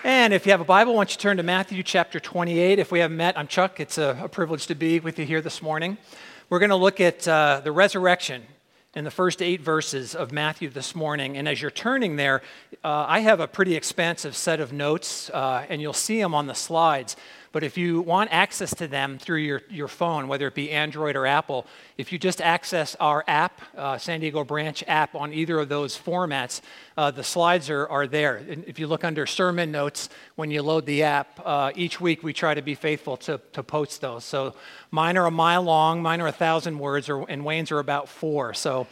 And if you have a Bible, why don't you turn to Matthew chapter 28. If we haven't met, I'm Chuck. It's a privilege to be with you here this morning. We're going to look at the resurrection in the first 8 verses of Matthew this morning. And as you're turning there, I have a pretty expansive set of notes, and you'll see them on the slides. But if you want access to them through your phone, whether it be Android or Apple, if you just access our app, San Diego Branch app, on either of those formats, the slides are there. And if you look under sermon notes, when you load the app, each week we try to be faithful to post those. So mine are a mile long, mine are 1,000 words, and Wayne's are about 4. So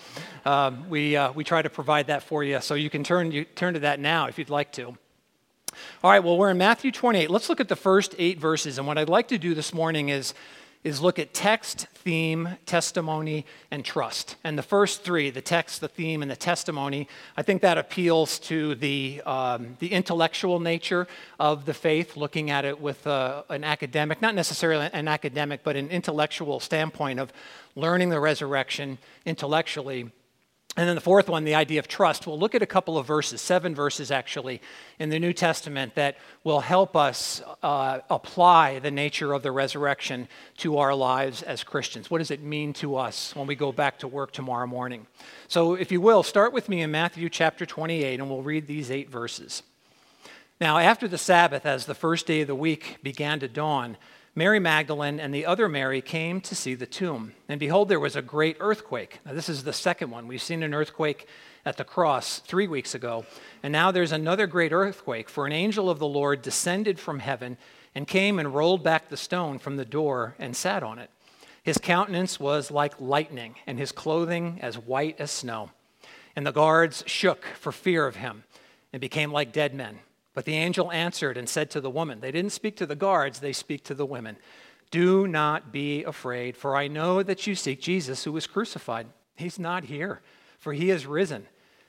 we try to provide that for you. So you can turn to that now if you'd like to. All right, well, we're in Matthew 28. Let's look at the first 8 verses. And what I'd like to do this morning is look at text, theme, testimony, and trust. And the first 3, the text, the theme, and the testimony, I think that appeals to the intellectual nature of the faith, looking at it with an academic, not necessarily an academic, but an intellectual standpoint of learning the resurrection intellectually. And then the fourth one, the idea of trust. We'll look at a couple of verses, 7 verses actually, in the New Testament that will help us apply the nature of the resurrection to our lives as Christians. What does it mean to us when we go back to work tomorrow morning? So if you will, start with me in Matthew chapter 28, and we'll read these 8 verses. Now, after the Sabbath, as the first day of the week began to dawn, Mary Magdalene and the other Mary came to see the tomb. And behold, there was a great earthquake. Now, this is the second one. We've seen an earthquake at the cross 3 weeks ago. And now there's another great earthquake, for an angel of the Lord descended from heaven and came and rolled back the stone from the door and sat on it. His countenance was like lightning, and his clothing as white as snow. And the guards shook for fear of him and became like dead men. But the angel answered and said to the woman, they didn't speak to the guards, they speak to the women, do not be afraid, for I know that you seek Jesus who was crucified. He's not here, for he is risen.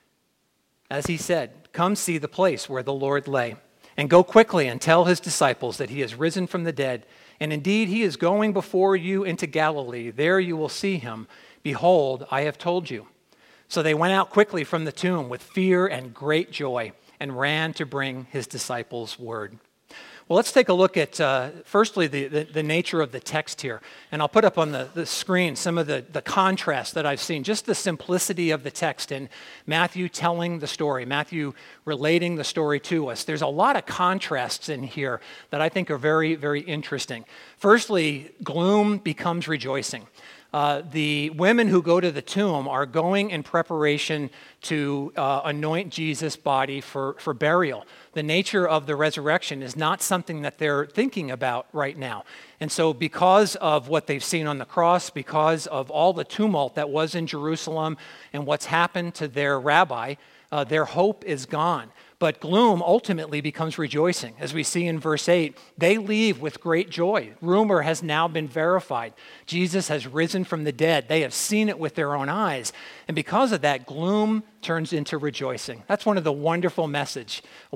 As he said, come see the place where the Lord lay, and go quickly and tell his disciples that he is risen from the dead. And indeed, he is going before you into Galilee. There you will see him. Behold, I have told you. So they went out quickly from the tomb with fear and great joy, and ran to bring his disciples word. Well, let's take a look at, firstly, the nature of the text here. And I'll put up on the screen some of the contrast that I've seen, just the simplicity of the text in Matthew telling the story, Matthew relating the story to us. There's a lot of contrasts in here that I think are very, very interesting. Firstly, gloom becomes rejoicing. The women who go to the tomb are going in preparation to anoint Jesus' body for burial. The nature of the resurrection is not something that they're thinking about right now. And so because of what they've seen on the cross, because of all the tumult that was in Jerusalem and what's happened to their rabbi, their hope is gone. But gloom ultimately becomes rejoicing. As we see in verse 8, they leave with great joy. Rumor has now been verified. Jesus has risen from the dead. They have seen it with their own eyes. And because of that, gloom turns into rejoicing. That's one of the wonderful messages of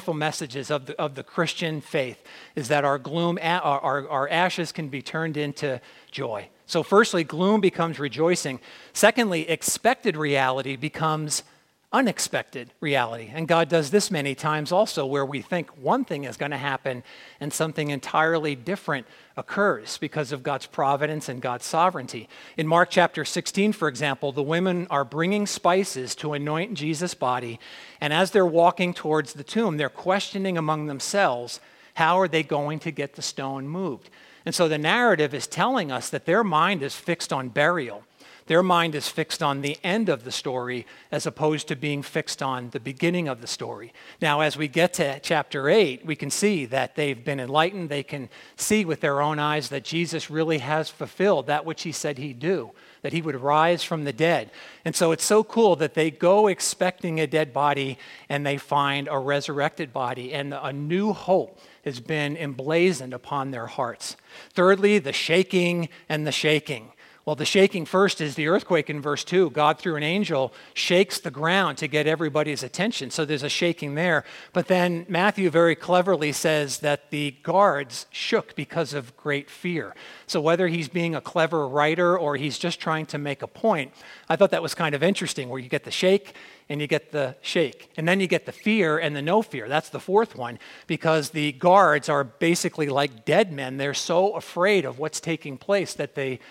the Christian faith, is that our gloom, our ashes can be turned into joy. So firstly, gloom becomes rejoicing. Secondly, expected reality becomes unexpected reality. And God does this many times also, where we think one thing is going to happen and something entirely different occurs because of God's providence and God's sovereignty. In Mark chapter 16, for example, the women are bringing spices to anoint Jesus' body, and as they're walking towards the tomb, they're questioning among themselves, how are they going to get the stone moved? And so the narrative is telling us that their mind is fixed on burial. Their mind is fixed on the end of the story as opposed to being fixed on the beginning of the story. Now, as we get to chapter 8, we can see that they've been enlightened. They can see with their own eyes that Jesus really has fulfilled that which he said he'd do, that he would rise from the dead. And so it's so cool that they go expecting a dead body and they find a resurrected body, and a new hope has been emblazoned upon their hearts. Thirdly, the shaking and the shaking. Well, the shaking first is the earthquake in verse 2. God, through an angel, shakes the ground to get everybody's attention. So there's a shaking there. But then Matthew very cleverly says that the guards shook because of great fear. So whether he's being a clever writer or he's just trying to make a point, I thought that was kind of interesting, where you get the shake and you get the shake. And then you get the fear and the no fear. That's the fourth one, because the guards are basically like dead men. They're so afraid of what's taking place that they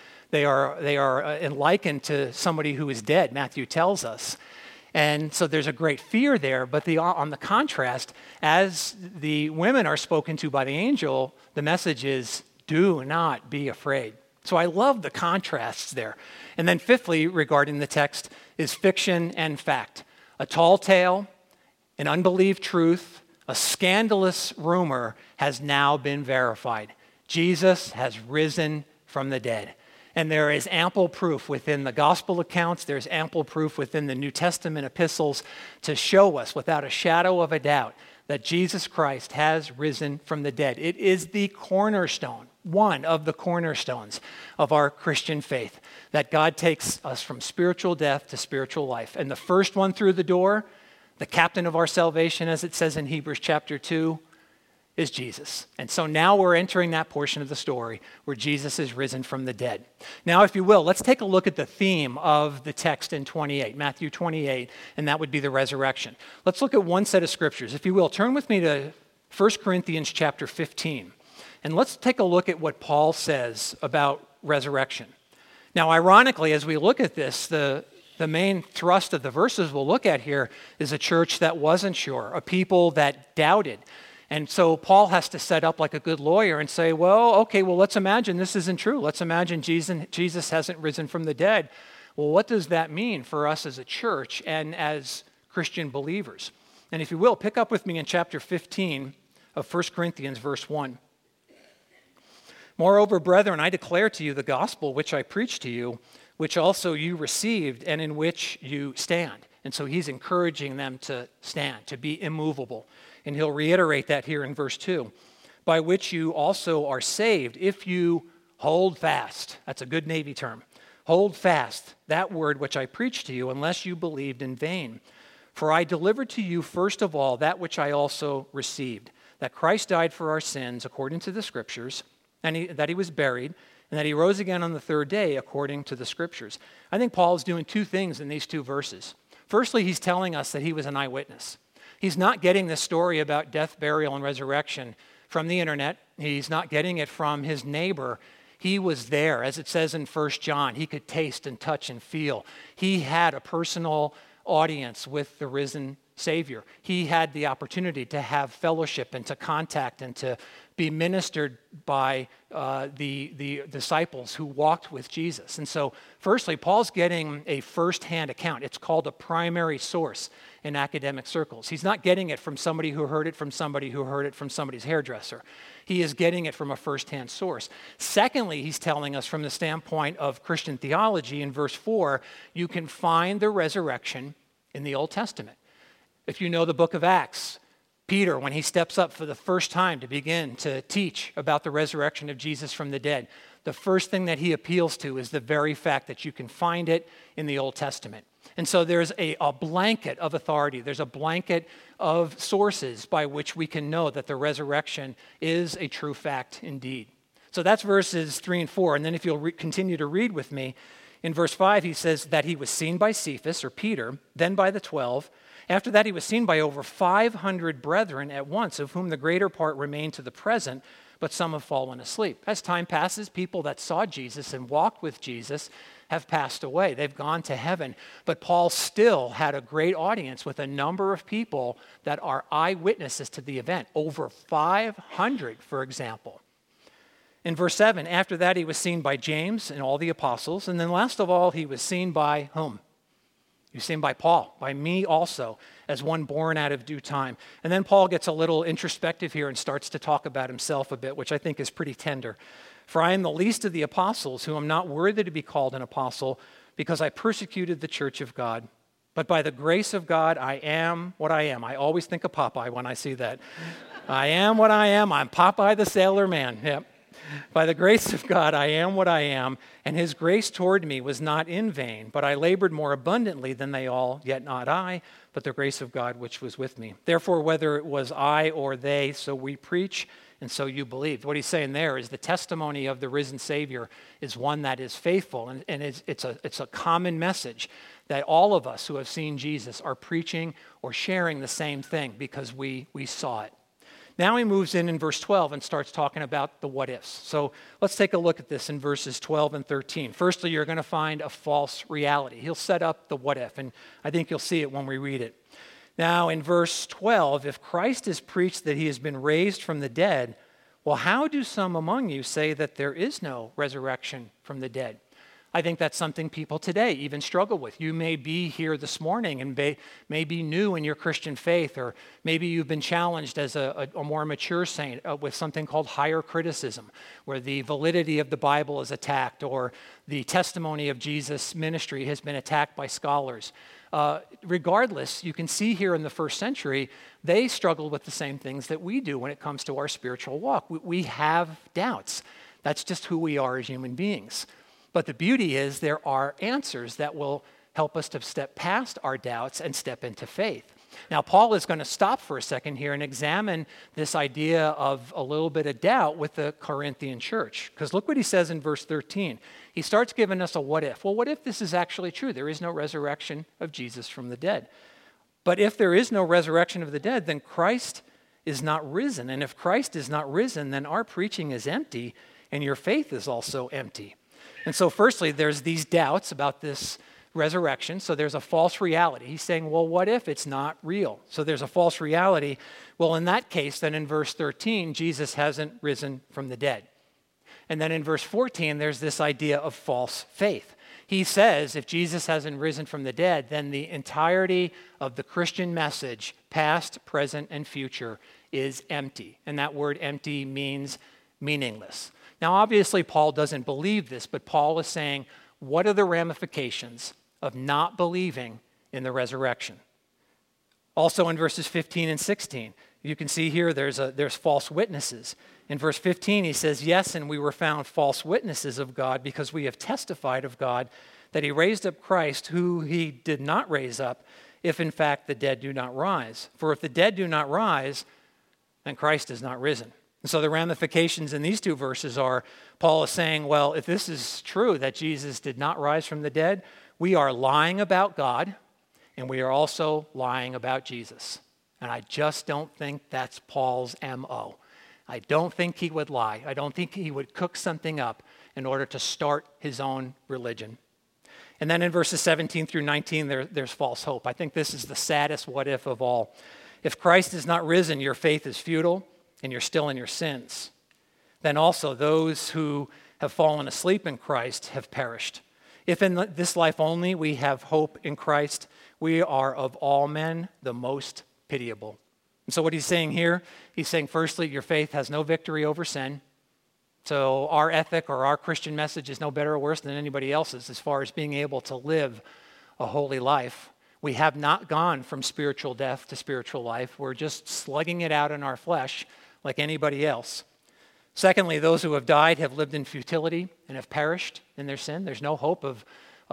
are likened to somebody who is dead, Matthew tells us. And so there's a great fear there, but on the contrast, as the women are spoken to by the angel, the message is, do not be afraid. So I love the contrasts there. And then fifthly, regarding the text, is fiction and fact. A tall tale, an unbelieved truth, a scandalous rumor has now been verified. Jesus has risen from the dead. And there is ample proof within the gospel accounts, there's ample proof within the New Testament epistles to show us without a shadow of a doubt that Jesus Christ has risen from the dead. It is the cornerstone, one of the cornerstones of our Christian faith, that God takes us from spiritual death to spiritual life. And the first one through the door, the captain of our salvation, as it says in Hebrews chapter 2, is Jesus. And so now we're entering that portion of the story where Jesus is risen from the dead. Now, if you will, let's take a look at the theme of the text in 28, Matthew 28, and that would be the resurrection. Let's look at one set of scriptures. If you will, turn with me to 1 Corinthians chapter 15, and let's take a look at what Paul says about resurrection. Now, ironically, as we look at this, the main thrust of the verses we'll look at here is a church that wasn't sure, a people that doubted. And so Paul has to set up like a good lawyer and say, well, let's imagine this isn't true. Let's imagine Jesus hasn't risen from the dead. Well, what does that mean for us as a church and as Christian believers? And if you will, pick up with me in chapter 15 of 1 Corinthians, verse 1. Moreover, brethren, I declare to you the gospel which I preached to you, which also you received and in which you stand. And so he's encouraging them to stand, to be immovable. And he'll reiterate that here in verse 2. By which you also are saved if you hold fast. That's a good Navy term. Hold fast that word which I preached to you, unless you believed in vain. For I delivered to you first of all that which I also received, that Christ died for our sins according to the Scriptures, and that he was buried, and that he rose again on the third day according to the Scriptures. I think Paul is doing two things in these two verses. Firstly, he's telling us that he was an eyewitness. He's not getting this story about death, burial, and resurrection from the internet. He's not getting it from his neighbor. He was there. As it says in 1 John, he could taste and touch and feel. He had a personal audience with the risen Savior. He had the opportunity to have fellowship and to contact and to be ministered by the disciples who walked with Jesus. And so, firstly, Paul's getting a first-hand account. It's called a primary source in academic circles. He's not getting it from somebody who heard it from somebody who heard it from somebody's hairdresser. He is getting it from a first-hand source. Secondly, he's telling us from the standpoint of Christian theology in verse 4, you can find the resurrection in the Old Testament. If you know the book of Acts, Peter, when he steps up for the first time to begin to teach about the resurrection of Jesus from the dead, the first thing that he appeals to is the very fact that you can find it in the Old Testament. And so there's a blanket of authority. There's a blanket of sources by which we can know that the resurrection is a true fact indeed. So that's verses 3 and 4. And then if you'll continue to read with me, in verse 5, he says that he was seen by Cephas, or Peter, then by the 12. After that, he was seen by over 500 brethren at once, of whom the greater part remain to the present, but some have fallen asleep. As time passes, people that saw Jesus and walked with Jesus have passed away. They've gone to heaven. But Paul still had a great audience with a number of people that are eyewitnesses to the event. Over 500, for example. In verse 7, after that he was seen by James and all the apostles. And then last of all, he was seen by whom? He was seen by Paul, by me also, as one born out of due time. And then Paul gets a little introspective here and starts to talk about himself a bit, which I think is pretty tender. For I am the least of the apostles, who am not worthy to be called an apostle, because I persecuted the church of God. But by the grace of God, I am what I am. I always think of Popeye when I see that. I am what I am. I'm Popeye the Sailor Man. Yep. By the grace of God, I am what I am, and his grace toward me was not in vain, but I labored more abundantly than they all, yet not I, but the grace of God which was with me. Therefore, whether it was I or they, so we preach, and so you believed. What he's saying there is the testimony of the risen Savior is one that is faithful, and it's a common message that all of us who have seen Jesus are preaching or sharing the same thing because we saw it. Now he moves in verse 12 and starts talking about the what ifs. So let's take a look at this in verses 12 and 13. Firstly, you're going to find a false reality. He'll set up the what if, and I think you'll see it when we read it. Now in verse 12, if Christ is preached that he has been raised from the dead, well, how do some among you say that there is no resurrection from the dead? I think that's something people today even struggle with. You may be here this morning and may be new in your Christian faith, or maybe you've been challenged as a more mature saint with something called higher criticism, where the validity of the Bible is attacked, or the testimony of Jesus' ministry has been attacked by scholars. Regardless, you can see here in the first century, they struggle with the same things that we do when it comes to our spiritual walk. We have doubts. That's just who we are as human beings. But the beauty is there are answers that will help us to step past our doubts and step into faith. Now, Paul is going to stop for a second here and examine this idea of a little bit of doubt with the Corinthian church. Because look what he says in verse 13. He starts giving us a what if. Well, what if this is actually true? There is no resurrection of Jesus from the dead. But if there is no resurrection of the dead, then Christ is not risen. And if Christ is not risen, then our preaching is empty and your faith is also empty. And so firstly, there's these doubts about this resurrection. So there's a false reality. He's saying, well, what if it's not real? So there's a false reality. Well, in that case, then in verse 13, Jesus hasn't risen from the dead. And then in verse 14, there's this idea of false faith. He says if Jesus hasn't risen from the dead, then the entirety of the Christian message, past, present, and future, is empty. And that word empty means meaningless. Now, obviously, Paul doesn't believe this, but Paul is saying, what are the ramifications of not believing in the resurrection? Also in verses 15 and 16, you can see here there's false witnesses. In verse 15, he says, yes, and we were found false witnesses of God because we have testified of God that he raised up Christ, who he did not raise up, if in fact the dead do not rise. For if the dead do not rise, then Christ is not risen. And so the ramifications in these two verses are, Paul is saying, well, if this is true that Jesus did not rise from the dead, we are lying about God, and we are also lying about Jesus. And I just don't think that's Paul's MO. I don't think he would lie. I don't think he would cook something up in order to start his own religion. And then in verses 17 through 19, there's false hope. I think this is the saddest what if of all. If Christ is not risen, your faith is futile, and you're still in your sins. Then also those who have fallen asleep in Christ have perished. If in this life only we have hope in Christ, we are of all men the most pitiable. And so what he's saying here, he's saying firstly, your faith has no victory over sin. So our ethic or our Christian message is no better or worse than anybody else's as far as being able to live a holy life. We have not gone from spiritual death to spiritual life. We're just slugging it out in our flesh like anybody else. Secondly, those who have died have lived in futility and have perished in their sin. There's no hope of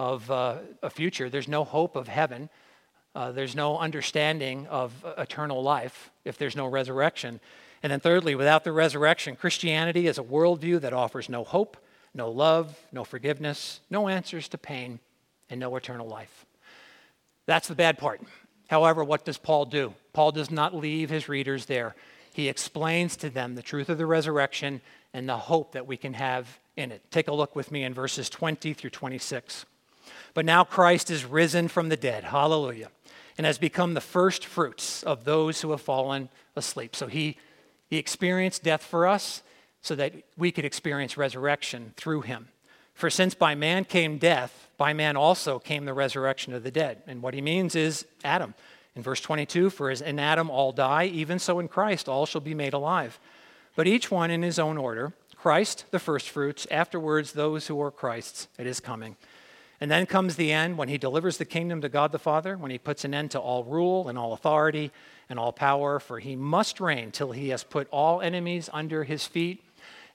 a future. There's no hope of heaven. There's no understanding of eternal life if there's no resurrection. And then thirdly, without the resurrection, Christianity is a worldview that offers no hope, no love, no forgiveness, no answers to pain, and no eternal life. That's the bad part. However, what does Paul do? Paul does not leave his readers there. He explains to them the truth of the resurrection and the hope that we can have in it. Take a look with me in verses 20 through 26. But now Christ is risen from the dead, hallelujah, and has become the first fruits of those who have fallen asleep. So he experienced death for us so that we could experience resurrection through him. For since by man came death, by man also came the resurrection of the dead. And what he means is Adam. In verse 22, for as in Adam all die, even so in Christ all shall be made alive. But each one in his own order, Christ the firstfruits, afterwards those who are Christ's at his coming. And then comes the end when he delivers the kingdom to God the Father, when he puts an end to all rule and all authority and all power, for he must reign till he has put all enemies under his feet.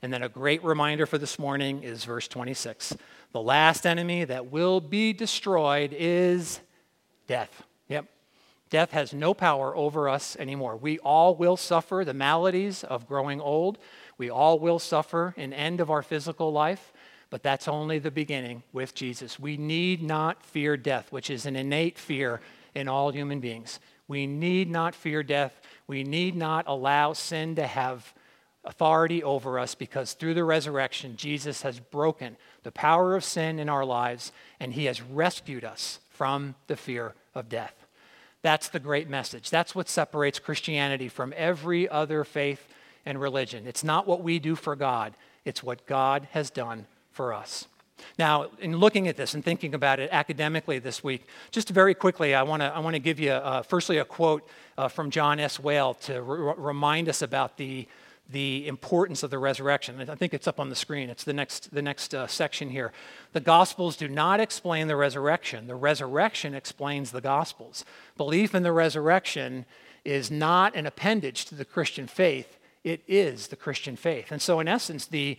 And then a great reminder for this morning is verse 26. The last enemy that will be destroyed is death. Yep. Death has no power over us anymore. We all will suffer the maladies of growing old. We all will suffer an end of our physical life, but that's only the beginning with Jesus. We need not fear death, which is an innate fear in all human beings. We need not fear death. We need not allow sin to have authority over us, because through the resurrection, Jesus has broken the power of sin in our lives, and he has rescued us from the fear of death. That's the great message. That's what separates Christianity from every other faith and religion. It's not what we do for God. It's what God has done for us. Now, in looking at this and thinking about it academically this week, just very quickly, I want to give you, firstly, a quote from John S. Whale to remind us about the importance of the resurrection. I think it's up on the screen. It's the next section here. The Gospels do not explain the resurrection. The resurrection explains the Gospels. Belief in the resurrection is not an appendage to the Christian faith. It is the Christian faith. And so, in essence, the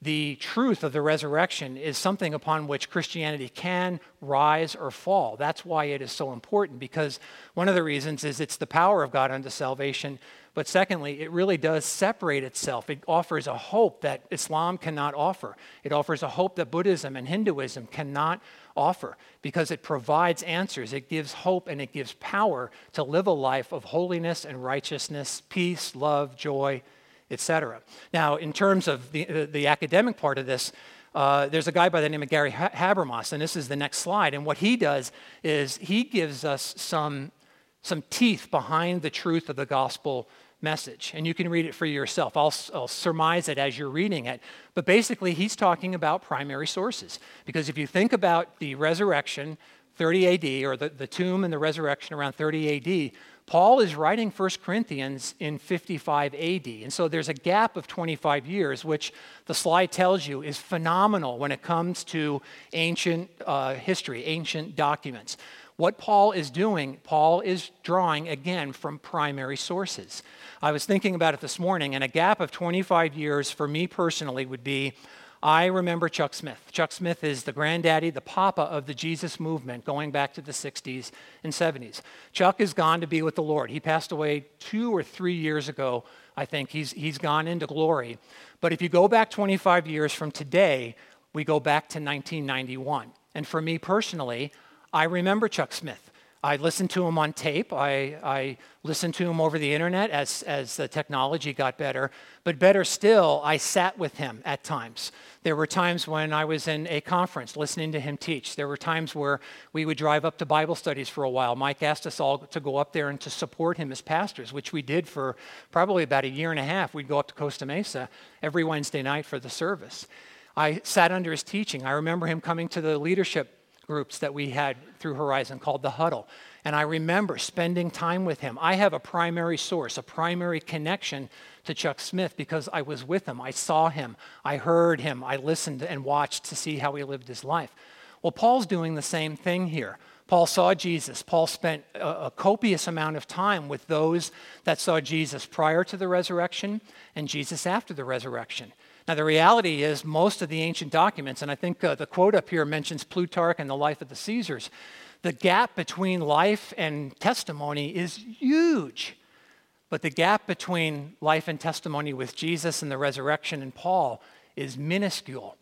truth of the resurrection is something upon which Christianity can rise or fall. That's why it is so important, because one of the reasons is it's the power of God unto salvation. But secondly, it really does separate itself. It offers a hope that Islam cannot offer. It offers a hope that Buddhism and Hinduism cannot offer, because it provides answers. It gives hope and it gives power to live a life of holiness and righteousness, peace, love, joy, etc. Now, in terms of the academic part of this, there's a guy by the name of Gary Habermas, and this is the next slide. And what he does is he gives us some teeth behind the truth of the gospel message. And you can read it for yourself. I'll surmise it as you're reading it. But basically, he's talking about primary sources. Because if you think about the resurrection, 30 AD, or the tomb and the resurrection around 30 AD, Paul is writing 1 Corinthians in 55 AD. And so there's a gap of 25 years, which the slide tells you is phenomenal when it comes to ancient history, ancient documents. What Paul is doing, Paul is drawing, again, from primary sources. I was thinking about it this morning, and a gap of 25 years for me personally would be, I remember Chuck Smith. Chuck Smith is the granddaddy, the papa of the Jesus movement going back to the 60s and 70s. Chuck has gone to be with the Lord. He passed away 2 or 3 years ago, I think. He's gone into glory. But if you go back 25 years from today, we go back to 1991. And for me personally, I remember Chuck Smith. I listened to him on tape. I listened to him over the internet as the technology got better. But better still, I sat with him at times. There were times when I was in a conference listening to him teach. There were times where we would drive up to Bible studies for a while. Mike asked us all to go up there and to support him as pastors, which we did for probably about 1.5 years. We'd go up to Costa Mesa every Wednesday night for the service. I sat under his teaching. I remember him coming to the leadership groups that we had through Horizon called the Huddle. And I remember spending time with him. I have a primary source, a primary connection to Chuck Smith because I was with him. I saw him. I heard him. I listened and watched to see how he lived his life. Well, Paul's doing the same thing here. Paul saw Jesus. Paul spent a copious amount of time with those that saw Jesus prior to the resurrection and Jesus after the resurrection. Now, the reality is most of the ancient documents, and I think the quote up here mentions Plutarch and the life of the Caesars, the gap between life and testimony is huge. But the gap between life and testimony with Jesus and the resurrection and Paul is minuscule,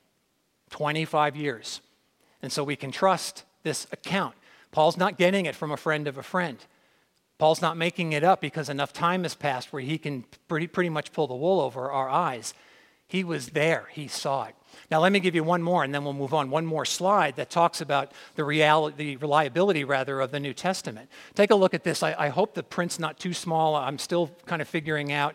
25 years. And so we can trust this account. Paul's not getting it from a friend of a friend. Paul's not making it up because enough time has passed where he can pretty much pull the wool over our eyes. He was there. He saw it. Now, let me give you one more, and then we'll move on. One more slide that talks about the reliability of the New Testament. Take a look at this. I hope the print's not too small. I'm still kind of figuring out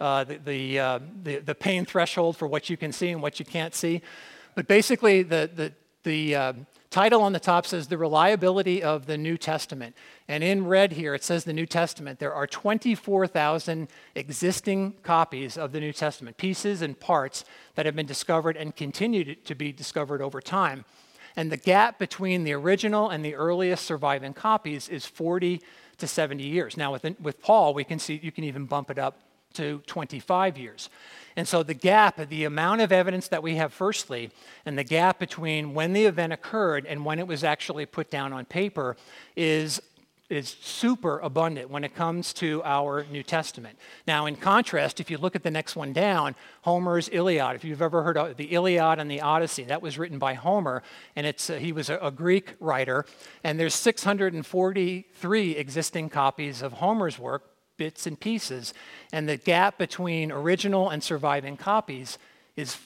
the pain threshold for what you can see and what you can't see. But basically, the title on the top says The Reliability of the New Testament. And in red here, it says the New Testament. There are 24,000 existing copies of the New Testament, pieces and parts that have been discovered and continue to be discovered over time. And the gap between the original and the earliest surviving copies is 40 to 70 years. Now, with Paul, we can see you can even bump it up to 25 years. And so the gap, the amount of evidence that we have firstly, and the gap between when the event occurred and when it was actually put down on paper is super abundant when it comes to our New Testament. Now, in contrast, if you look at the next one down, Homer's Iliad, if you've ever heard of the Iliad and the Odyssey, that was written by Homer, and he was a Greek writer, and there's 643 existing copies of Homer's work, bits and pieces, and the gap between original and surviving copies is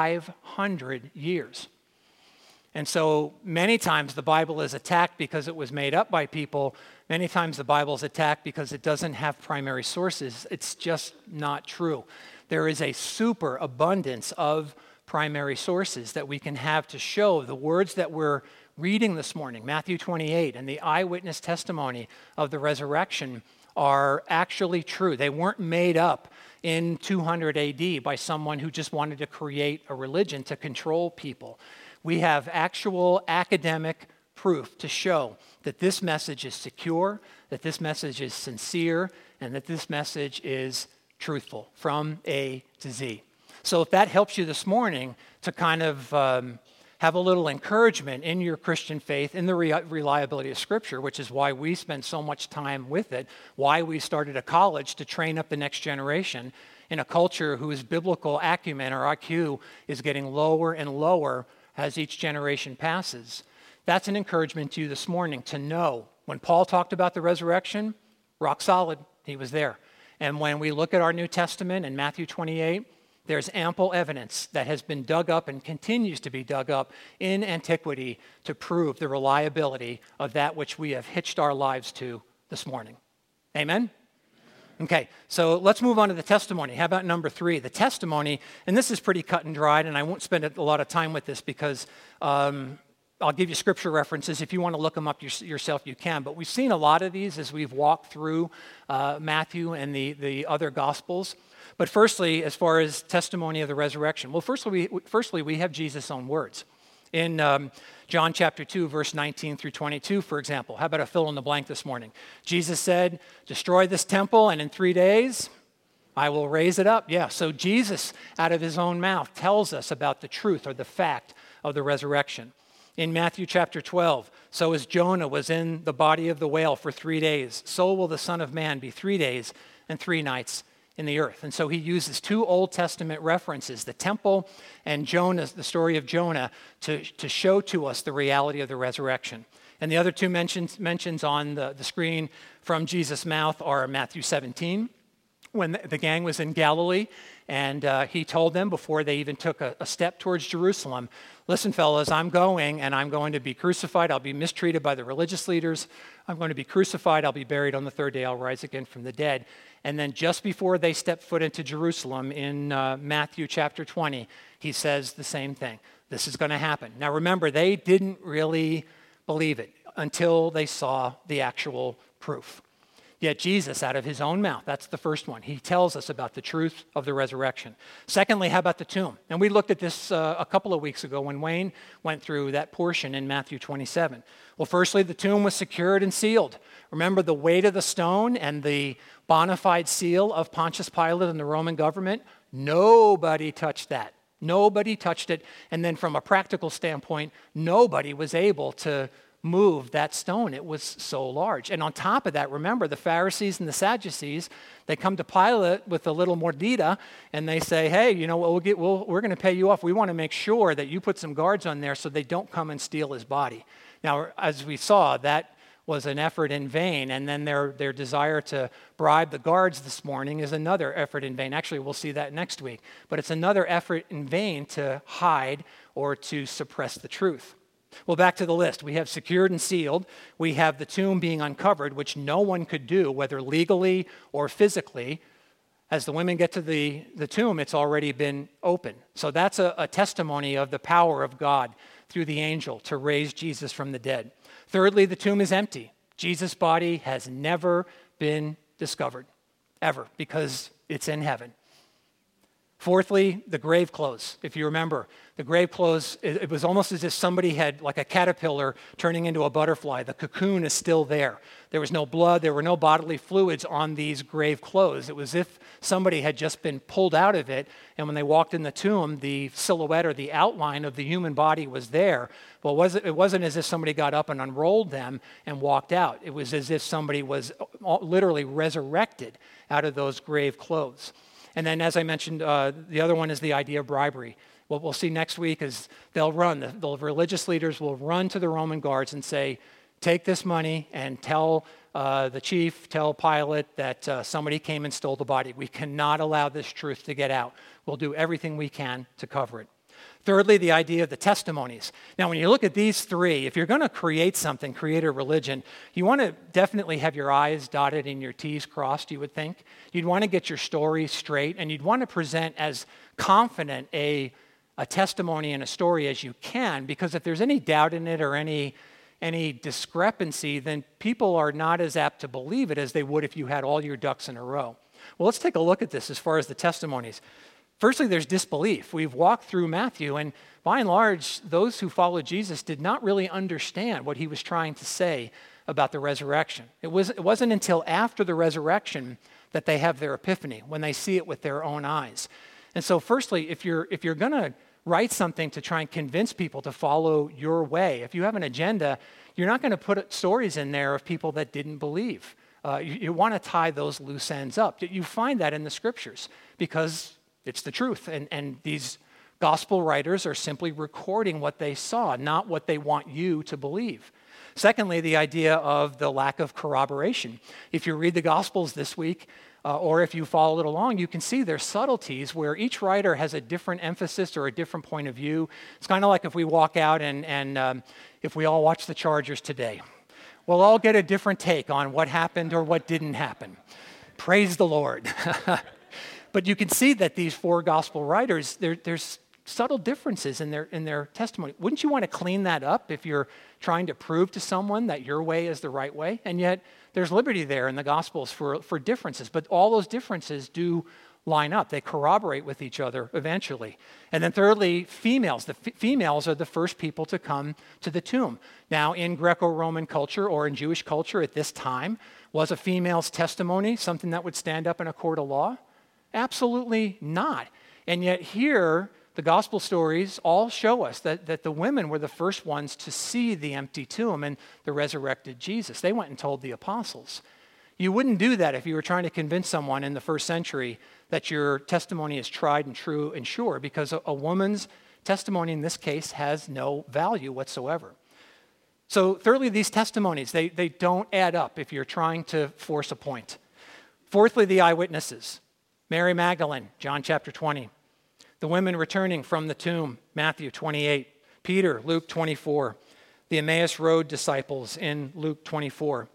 500 years. And so many times the Bible is attacked because it was made up by people. Many times the Bible is attacked because it doesn't have primary sources. It's just not true. There is a super abundance of primary sources that we can have to show the words that we're reading this morning, Matthew 28, and the eyewitness testimony of the resurrection are actually true. They weren't made up in 200 AD by someone who just wanted to create a religion to control people. We have actual academic proof to show that this message is secure, that this message is sincere, and that this message is truthful from A to Z. So if that helps you this morning to kind of have a little encouragement in your Christian faith, in the reliability of Scripture, which is why we spend so much time with it, why we started a college to train up the next generation in a culture whose biblical acumen or IQ is getting lower and lower as each generation passes. That's an encouragement to you this morning to know when Paul talked about the resurrection, rock solid, he was there. And when we look at our New Testament in Matthew 28, there's ample evidence that has been dug up and continues to be dug up in antiquity to prove the reliability of that which we have hitched our lives to this morning. Amen? Okay, so let's move on to the testimony. How about number 3? The testimony, and this is pretty cut and dried, and I won't spend a lot of time with this because I'll give you scripture references. If you want to look them up yourself, you can. But we've seen a lot of these as we've walked through Matthew and the other Gospels. But firstly, as far as testimony of the resurrection, well, firstly, we have Jesus' own words. In John chapter 2, verse 19 through 22, for example. How about a fill in the blank this morning? Jesus said, destroy this temple, and in 3 days, I will raise it up. Yeah, so Jesus, out of his own mouth, tells us about the truth or the fact of the resurrection. In Matthew chapter 12, so as Jonah was in the body of the whale for 3 days, so will the Son of Man be 3 days and 3 nights in the earth. And so he uses 2 Old Testament references, the temple and Jonah, the story of Jonah, to show to us the reality of the resurrection. And the other 2 mentions on the screen from Jesus' mouth are Matthew 17, when the gang was in Galilee, and he told them before they even took a step towards Jerusalem, listen, fellas, I'm going, and I'm going to be crucified. I'll be mistreated by the religious leaders. I'm going to be crucified. I'll be buried on the 3rd day. I'll rise again from the dead. And then just before they step foot into Jerusalem in Matthew chapter 20, he says the same thing. This is going to happen. Now remember, they didn't really believe it until they saw the actual proof. Yet Jesus, out of his own mouth, that's the first one. He tells us about the truth of the resurrection. Secondly, how about the tomb? And we looked at this a couple of weeks ago when Wayne went through that portion in Matthew 27. Well, firstly, the tomb was secured and sealed. Remember the weight of the stone and the bona fide seal of Pontius Pilate and the Roman government? Nobody touched that. Nobody touched it. And then from a practical standpoint, nobody was able to move that stone. It was so large. And on top of that, remember, the Pharisees and the Sadducees, they come to Pilate with a little mordida, and they say, hey, you know what, we're going to pay you off. We want to make sure that you put some guards on there so they don't come and steal his body. Now, as we saw, that was an effort in vain, and then their desire to bribe the guards this morning is another effort in vain. Actually, we'll see that next week. But it's another effort in vain to hide or to suppress the truth. Well, back to the list. We have secured and sealed. We have the tomb being uncovered, which no one could do, whether legally or physically. As the women get to the tomb, it's already been open. So that's a testimony of the power of God through the angel to raise Jesus from the dead. Thirdly, the tomb is empty. Jesus' body has never been discovered, ever, because it's in heaven. Fourthly, the grave clothes. If you remember, the grave clothes, it was almost as if somebody had, like a caterpillar turning into a butterfly. The cocoon is still there. There was no blood. There were no bodily fluids on these grave clothes. It was as if somebody had just been pulled out of it, and when they walked in the tomb, the silhouette or the outline of the human body was there. But it wasn't as if somebody got up and unrolled them and walked out. It was as if somebody was literally resurrected out of those grave clothes. And then, as I mentioned, the other one is the idea of bribery. What we'll see next week is the religious leaders will run to the Roman guards and say, take this money and tell the chief, tell Pilate that somebody came and stole the body. We cannot allow this truth to get out. We'll do everything we can to cover it. Thirdly, the idea of the testimonies. Now, when you look at these three, if you're going to create something, create a religion, you want to definitely have your I's dotted and your T's crossed, you would think. You'd want to get your story straight, and you'd want to present as confident a testimony and a story as you can, because if there's any doubt in it or any discrepancy, then people are not as apt to believe it as they would if you had all your ducks in a row. Well, let's take a look at this as far as the testimonies. Firstly, there's disbelief. We've walked through Matthew, and by and large, those who followed Jesus did not really understand what he was trying to say about the resurrection. It wasn't until after the resurrection that they have their epiphany, when they see it with their own eyes. And so firstly, if you're going to write something to try and convince people to follow your way, if you have an agenda, you're not going to put stories in there of people that didn't believe. You want to tie those loose ends up. You find that in the scriptures because it's the truth. And these gospel writers are simply recording what they saw, not what they want you to believe. Secondly, the idea of the lack of corroboration. If you read the Gospels this week, or if you follow it along, you can see there's subtleties where each writer has a different emphasis or a different point of view. It's kind of like if we walk out and if we all watch the Chargers today. We'll all get a different take on what happened or what didn't happen. Praise the Lord. But you can see that these four gospel writers, there's subtle differences in their testimony. Wouldn't you want to clean that up if you're trying to prove to someone that your way is the right way? And yet there's liberty there in the Gospels for differences, but all those differences do line up. They corroborate with each other eventually. And then thirdly, females. The females are the first people to come to the tomb. Now, in Greco-Roman culture or in Jewish culture at this time, was a female's testimony something that would stand up in a court of law? Absolutely not. And yet here, the gospel stories all show us that the women were the first ones to see the empty tomb and the resurrected Jesus. They went and told the apostles. You wouldn't do that if you were trying to convince someone in the first century that your testimony is tried and true and sure, because a woman's testimony in this case has no value whatsoever. So thirdly, these testimonies, they don't add up if you're trying to force a point. Fourthly, the eyewitnesses. Mary Magdalene, John chapter 20. The women returning from the tomb, Matthew 28. Peter, Luke 24. The Emmaus Road disciples in Luke 24.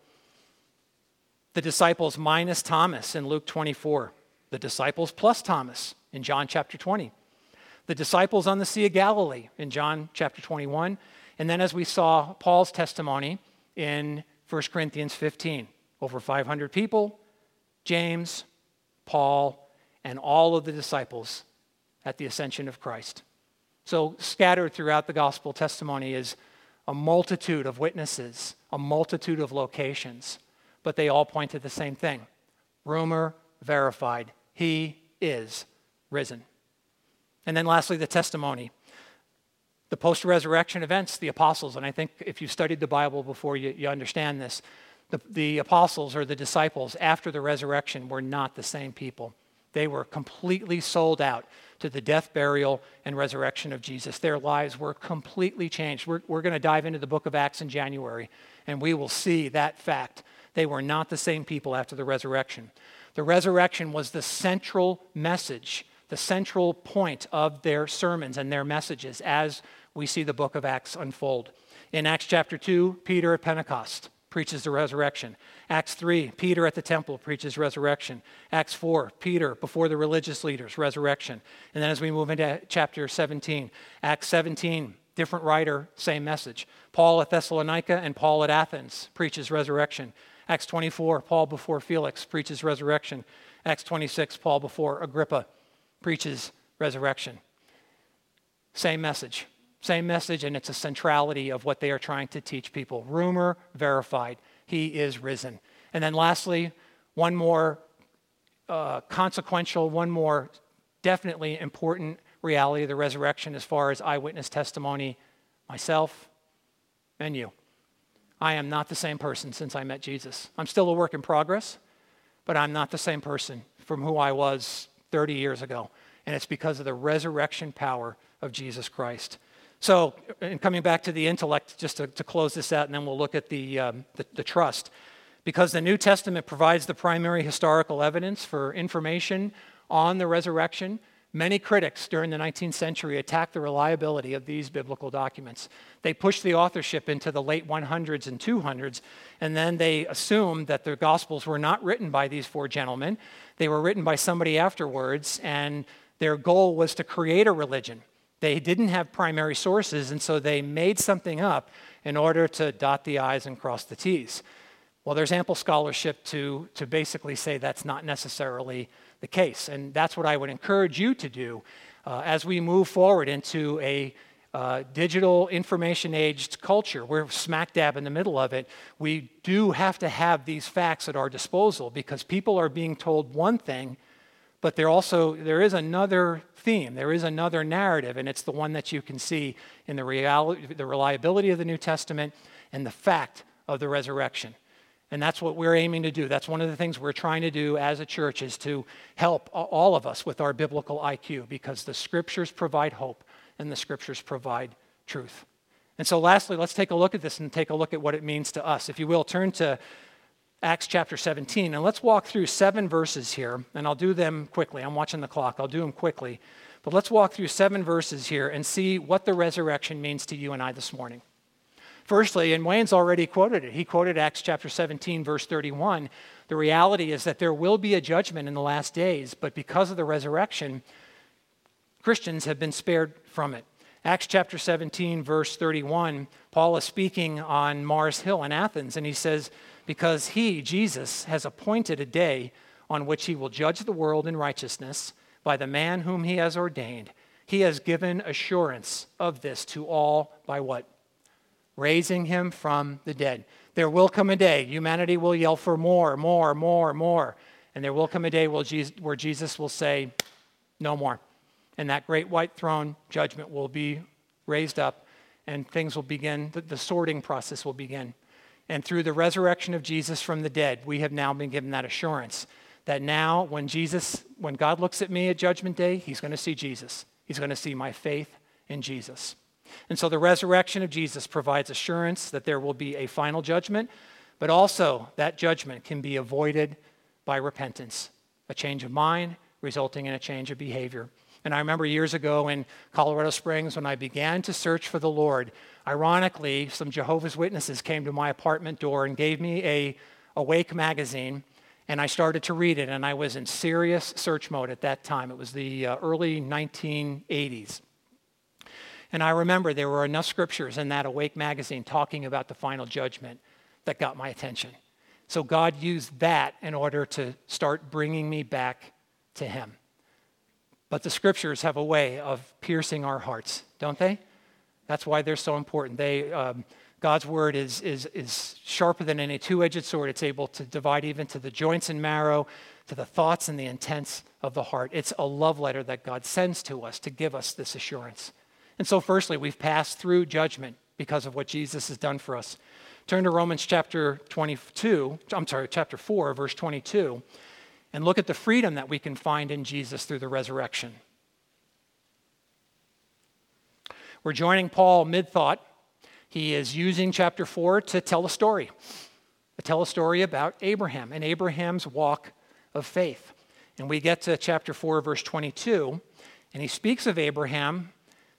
The disciples minus Thomas in Luke 24. The disciples plus Thomas in John chapter 20. The disciples on the Sea of Galilee in John chapter 21. And then as we saw Paul's testimony in 1 Corinthians 15. Over 500 people, James, Paul, and all of the disciples at the ascension of Christ. So scattered throughout the gospel testimony is a multitude of witnesses, a multitude of locations, but they all point to the same thing. Rumor verified. He is risen. And then lastly, the testimony. The post-resurrection events, the apostles, and I think if you've studied the Bible before, you understand this. The apostles or the disciples after the resurrection were not the same people. They were completely sold out to the death, burial, and resurrection of Jesus. Their lives were completely changed. We're going to dive into the book of Acts in January, and we will see that fact. They were not the same people after the resurrection. The resurrection was the central message, the central point of their sermons and their messages as we see the book of Acts unfold. In Acts chapter 2, Peter at Pentecost preaches the resurrection. Acts 3, Peter at the temple preaches resurrection. Acts 4, Peter before the religious leaders, resurrection. And then as we move into chapter 17, Acts 17, different writer, same message. Paul at Thessalonica and Paul at Athens preaches resurrection. Acts 24, Paul before Felix preaches resurrection. Acts 26, Paul before Agrippa preaches resurrection. Same message, and it's a centrality of what they are trying to teach people. Rumor verified, he is risen. And then lastly, one more consequential, one more definitely important reality of the resurrection as far as eyewitness testimony, myself and you. I am not the same person since I met Jesus. I'm still a work in progress, but I'm not the same person from who I was 30 years ago. And it's because of the resurrection power of Jesus Christ. So, and coming back to the intellect, just to close this out, and then we'll look at the trust. Because the New Testament provides the primary historical evidence for information on the resurrection, many critics during the 19th century attacked the reliability of these biblical documents. They pushed the authorship into the late 100s and 200s, and then they assumed that the Gospels were not written by these four gentlemen. They were written by somebody afterwards, and their goal was to create a religion. They didn't have primary sources, and so they made something up in order to dot the I's and cross the T's. Well, there's ample scholarship to basically say that's not necessarily the case. And that's what I would encourage you to do as we move forward into a digital information-aged culture. We're smack dab in the middle of it. We do have to have these facts at our disposal because people are being told one thing, but there is another theme, there is another narrative, and it's the one that you can see in the reliability of the New Testament and the fact of the resurrection. And that's what we're aiming to do. That's one of the things we're trying to do as a church is to help all of us with our biblical IQ because the Scriptures provide hope and the Scriptures provide truth. And so lastly, let's take a look at this and take a look at what it means to us. If you will, turn to Acts chapter 17, and let's walk through 7 verses here, and I'll do them quickly. I'm watching the clock. I'll do them quickly. But let's walk through 7 verses here and see what the resurrection means to you and I this morning. Firstly, and Wayne's already quoted it. He quoted Acts chapter 17, verse 31. The reality is that there will be a judgment in the last days, but because of the resurrection, Christians have been spared from it. Acts chapter 17, verse 31, Paul is speaking on Mars Hill in Athens, and he says, because he, Jesus, has appointed a day on which he will judge the world in righteousness by the man whom he has ordained. He has given assurance of this to all by what? Raising him from the dead. There will come a day, humanity will yell for more, more, more, more. And there will come a day where Jesus will say, no more. And that great white throne judgment will be raised up and things will begin, the sorting process will begin. And through the resurrection of Jesus from the dead, we have now been given that assurance that now when God looks at me at Judgment Day, he's going to see Jesus. He's going to see my faith in Jesus. And so the resurrection of Jesus provides assurance that there will be a final judgment, but also that judgment can be avoided by repentance, a change of mind resulting in a change of behavior. And I remember years ago in Colorado Springs when I began to search for the Lord, ironically, some Jehovah's Witnesses came to my apartment door and gave me a Awake magazine, and I started to read it, and I was in serious search mode at that time. It was the early 1980s. And I remember there were enough scriptures in that Awake magazine talking about the final judgment that got my attention. So God used that in order to start bringing me back to him. But the scriptures have a way of piercing our hearts, don't they? That's why they're so important. God's word is sharper than any two-edged sword. It's able to divide even to the joints and marrow, to the thoughts and the intents of the heart. It's a love letter that God sends to us to give us this assurance. And so firstly, we've passed through judgment because of what Jesus has done for us. Turn to Romans chapter 4, verse 22, and look at the freedom that we can find in Jesus through the resurrection. We're joining Paul mid-thought. He is using chapter 4 to tell a story about Abraham and Abraham's walk of faith. And we get to chapter 4, verse 22, and he speaks of Abraham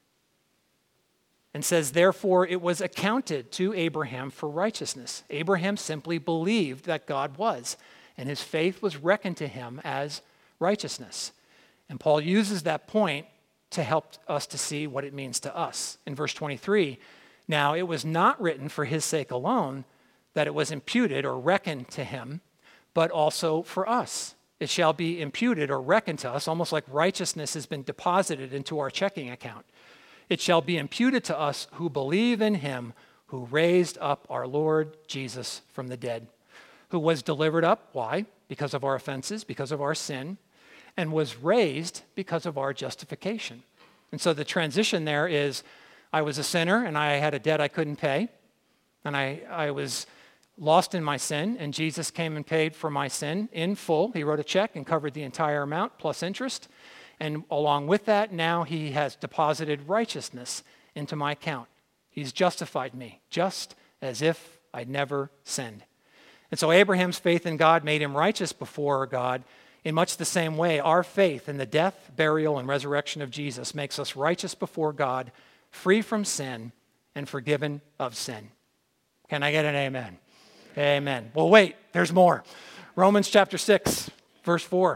and says, therefore, it was accounted to Abraham for righteousness. Abraham simply believed that God was, and his faith was reckoned to him as righteousness. And Paul uses that point to help us to see what it means to us. In verse 23, now it was not written for his sake alone that it was imputed or reckoned to him, but also for us, It shall be imputed or reckoned to us, almost like righteousness has been deposited into our checking account. It shall be imputed to us who believe in him who raised up our Lord Jesus from the dead, who was delivered up, why? Because of our offenses, because of our sin, and was raised because of our justification. And so the transition there is, I was a sinner and I had a debt I couldn't pay, and I was lost in my sin, and Jesus came and paid for my sin in full. He wrote a check and covered the entire amount plus interest. And along with that, now he has deposited righteousness into my account. He's justified me, just as if I'd never sinned. And so Abraham's faith in God made him righteous before God. In much the same way, our faith in the death, burial, and resurrection of Jesus makes us righteous before God, free from sin, and forgiven of sin. Can I get an amen? Amen. Well, wait, there's more. Romans chapter 6, verse 4.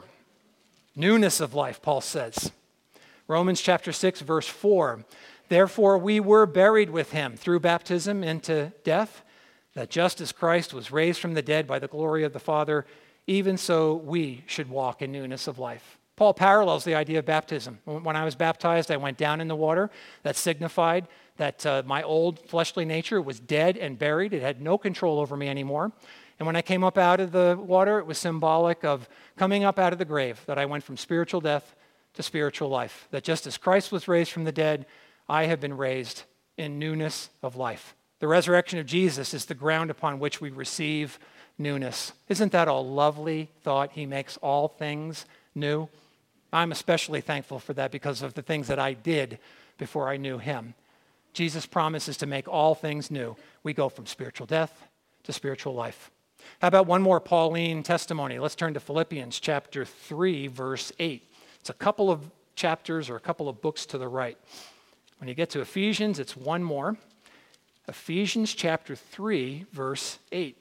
Newness of life, Paul says. Romans chapter 6, verse 4. Therefore, we were buried with him through baptism into death, that just as Christ was raised from the dead by the glory of the Father, even so we should walk in newness of life. Paul parallels the idea of baptism. When I was baptized, I went down in the water. That signified that my old fleshly nature was dead and buried. It had no control over me anymore. And when I came up out of the water, it was symbolic of coming up out of the grave, that I went from spiritual death to spiritual life. That just as Christ was raised from the dead, I have been raised in newness of life. The resurrection of Jesus is the ground upon which we receive newness. Isn't that a lovely thought? He makes all things new. I'm especially thankful for that because of the things that I did before I knew him. Jesus promises to make all things new. We go from spiritual death to spiritual life. How about one more Pauline testimony? Let's turn to Philippians chapter 3, verse 8. It's a couple of chapters or a couple of books to the right. When you get to Ephesians, it's one more. Ephesians chapter 3, verse 8.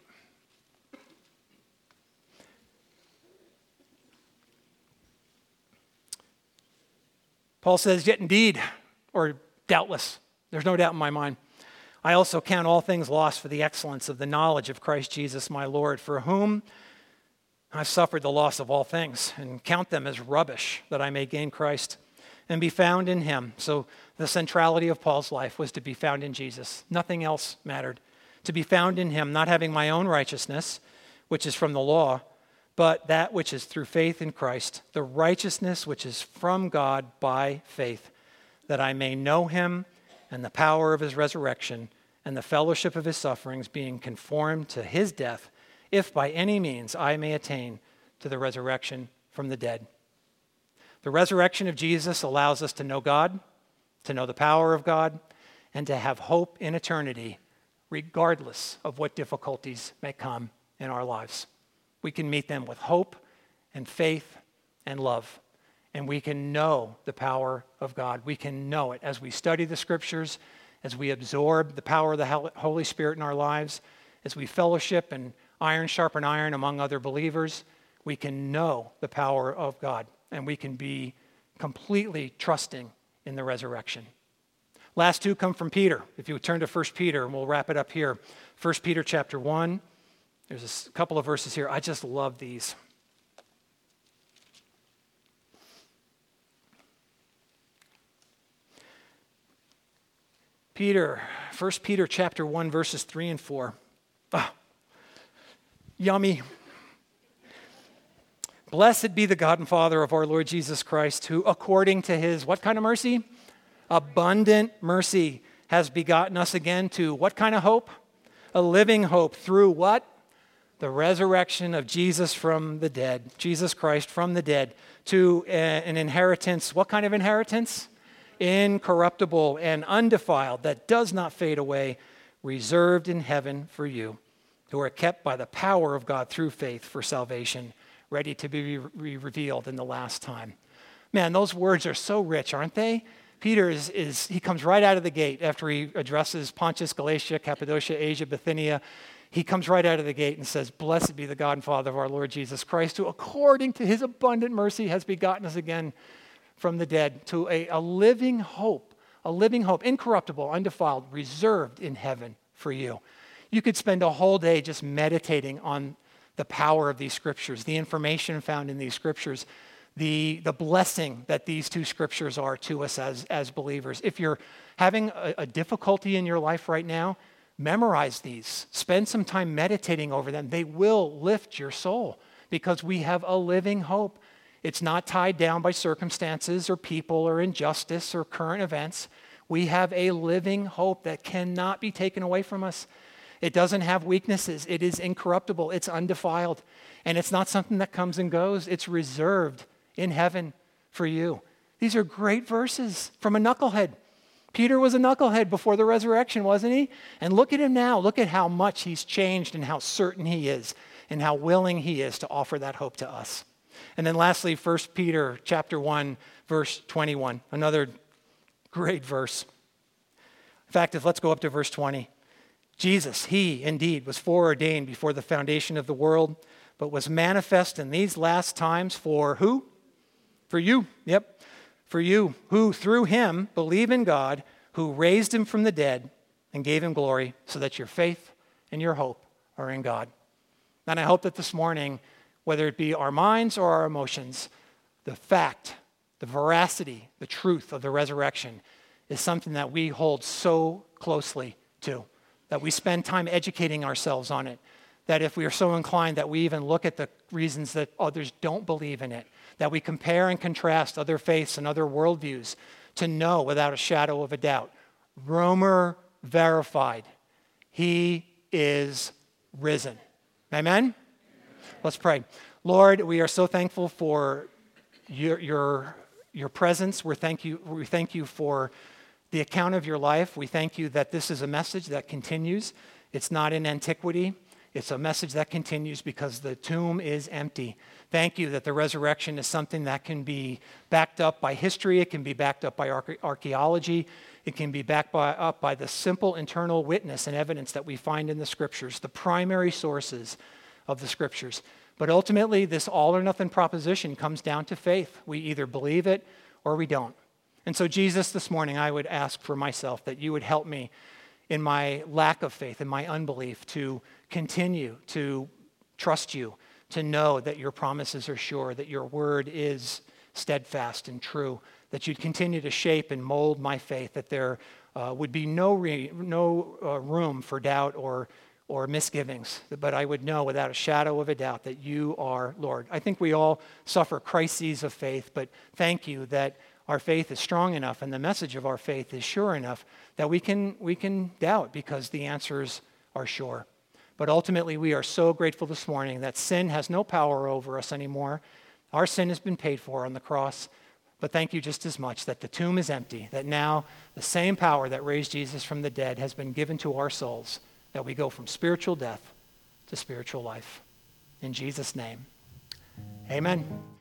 Paul says, yet indeed, or doubtless, there's no doubt in my mind, I also count all things lost for the excellence of the knowledge of Christ Jesus my Lord, for whom I've suffered the loss of all things, and count them as rubbish, that I may gain Christ and be found in him. So the centrality of Paul's life was to be found in Jesus. Nothing else mattered. To be found in him, not having my own righteousness, which is from the law, but that which is through faith in Christ, the righteousness which is from God by faith, that I may know him and the power of his resurrection and the fellowship of his sufferings, being conformed to his death, if by any means I may attain to the resurrection from the dead. The resurrection of Jesus allows us to know God, to know the power of God, and to have hope in eternity, regardless of what difficulties may come in our lives. We can meet them with hope and faith and love. And we can know the power of God. We can know it as we study the scriptures, as we absorb the power of the Holy Spirit in our lives, as we fellowship and iron sharpen iron among other believers. We can know the power of God, and we can be completely trusting in the resurrection. Last two come from Peter. If you would turn to 1 Peter, and we'll wrap it up here. 1 Peter chapter 1. There's a couple of verses here. I just love these. Peter, 1 Peter chapter 1, verses 3 and 4. Yummy. Blessed be the God and Father of our Lord Jesus Christ, who according to his, what kind of mercy? Abundant mercy has begotten us again to what kind of hope? A living hope through what? The resurrection of Jesus from the dead, Jesus Christ from the dead, to an inheritance. What kind of inheritance? Incorruptible and undefiled, that does not fade away, reserved in heaven for you, who are kept by the power of God through faith for salvation, ready to be revealed in the last time. Man, those words are so rich, aren't they? Peter he comes right out of the gate after he addresses Pontus, Galatia, Cappadocia, Asia, Bithynia. He comes right out of the gate and says, blessed be the God and Father of our Lord Jesus Christ, who according to his abundant mercy has begotten us again from the dead to a living hope, incorruptible, undefiled, reserved in heaven for you. You could spend a whole day just meditating on the power of these scriptures, the information found in these scriptures, the blessing that these two scriptures are to us as believers. If you're having a difficulty in your life right now, memorize these. Spend some time meditating over them. They will lift your soul because we have a living hope. It's not tied down by circumstances or people or injustice or current events. We have a living hope that cannot be taken away from us. It doesn't have weaknesses. It is incorruptible. It's undefiled. And it's not something that comes and goes. It's reserved in heaven for you. These are great verses from a knucklehead. Peter was a knucklehead before the resurrection, wasn't he? And look at him now. Look at how much he's changed and how certain he is and how willing he is to offer that hope to us. And then lastly, 1 Peter chapter 1, verse 21, another great verse. In fact, let's go up to verse 20. Jesus, he indeed was foreordained before the foundation of the world, but was manifest in these last times for who? For you. Yep. For you, who through him believe in God, who raised him from the dead and gave him glory, so that your faith and your hope are in God. And I hope that this morning, whether it be our minds or our emotions, the fact, the veracity, the truth of the resurrection is something that we hold so closely to, that we spend time educating ourselves on it, that if we are so inclined that we even look at the reasons that others don't believe in it, that we compare and contrast other faiths and other worldviews to know without a shadow of a doubt, Romer verified, he is risen. Amen? Let's pray. Lord, we are so thankful for your presence. We thank you for the account of your life. We thank you that this is a message that continues. It's not in antiquity. It's a message that continues because the tomb is empty. Thank you that the resurrection is something that can be backed up by history. It can be backed up by archaeology. It can be backed up by the simple internal witness and evidence that we find in the scriptures, the primary sources of the scriptures. But ultimately, this all or nothing proposition comes down to faith. We either believe it or we don't. And so, Jesus, this morning, I would ask for myself that you would help me in my lack of faith, in my unbelief, to continue to trust you, to know that your promises are sure, that your word is steadfast and true, that you'd continue to shape and mold my faith, that there would be no room for doubt or misgivings, but I would know without a shadow of a doubt that you are Lord. I think we all suffer crises of faith, but thank you that our faith is strong enough and the message of our faith is sure enough that we can doubt because the answers are sure. But ultimately, we are so grateful this morning that sin has no power over us anymore. Our sin has been paid for on the cross. But thank you just as much that the tomb is empty, that now the same power that raised Jesus from the dead has been given to our souls, that we go from spiritual death to spiritual life. In Jesus' name, amen.